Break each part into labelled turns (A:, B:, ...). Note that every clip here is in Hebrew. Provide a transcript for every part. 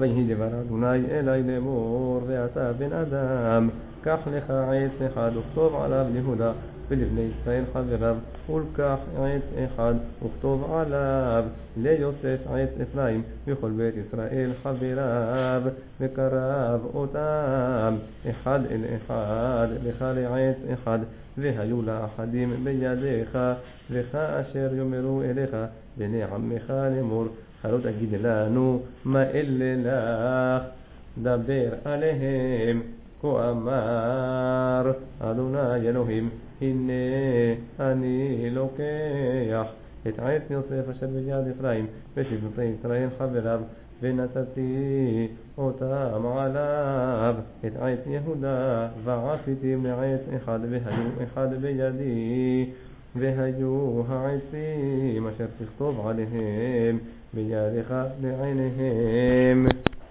A: ויהי דבר אדוני אלי לאמור, ואתה בן אדם, קח לך עץ אחד וכתוב עליו ליהודה ולבני ישראל חבריו, ולקח עץ אחד וכתוב עליו ליוסף עץ אפרים וכל בית ישראל חבריו, וקרב אותם אחד אל אחד לך לעץ אחד, והיו לאחדים בידיך, וכאשר יאמרו אליך בני עמך לאמור, הלא תגיד לנו מה אלה לך, דבר עליהם, כה אמר אדוני אלוהים, הנה אני לוקח את עץ יוסף אשר ביד אפרים ושבטי ישראל חבריו, ונתתי אותם עליו את עץ יהודה, ועשיתי לעץ אחד, והיו אחד בידי, והיו העצים אשר תכתוב עליהם בידך לעיניהם,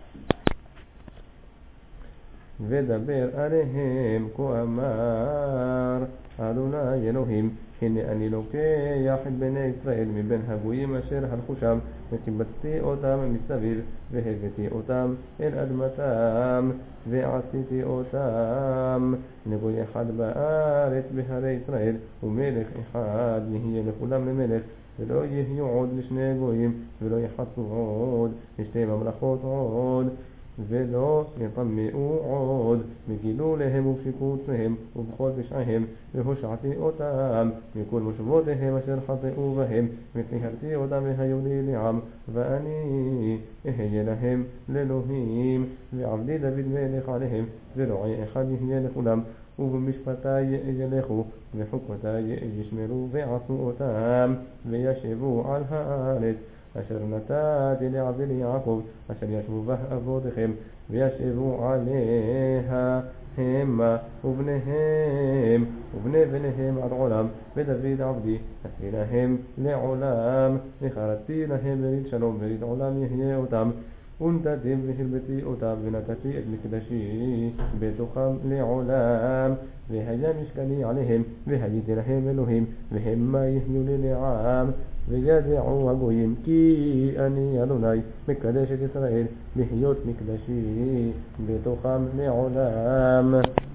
A: ודבר עליהם, כה אמר אדוני אלוהים, הנה אני לוקח את בני ישראל מבין הגויים אשר הלכו שם, וקיבצתי אותם מסביב, והבאתי אותם אל אדמתם, ועשיתי אותם לגוי אחד בארץ בהרי ישראל, ומלך אחד יהיה לכולם למלך, ולא יהיו עוד לשני גויים, ולא יחצו עוד לשתי ממלכות עוד, ולא יטמאו עוד בגילו להם ובשיקוציהם ובכל פשעיהם, והושעתי אותם מכל מושבותיהם אשר חטאו בהם, וטיהרתי אותם והיו לי לעם, ואני אהיה להם לאלוהים, ועבדי דוד מלך עליהם, ורועי אחד יהיה לכולם, ובמשפטי ילכו, וחוקותי ישמרו, ועשו אותם, וישבו על הארץ אשר נתתי לאבי ליעקב, אשר ישבו בה אבותיכם, וישבו עליה המה ובניהם ובני בניהם עד עולם, ודוד עבדי עשי להם לעולם, וחרתי להם ברית שלום, ברית עולם יהיה אותם, ונתתי והרביתי אותם, ונתתי את מקדשי בתוכם לעולם, והיה משכני עליהם, והייתי להם אלוהים, והמה יהיו לי לעם, וידעו הגויים כי אני אדוני מקדש את ישראל, להיות מקדשי בתוכם לעולם.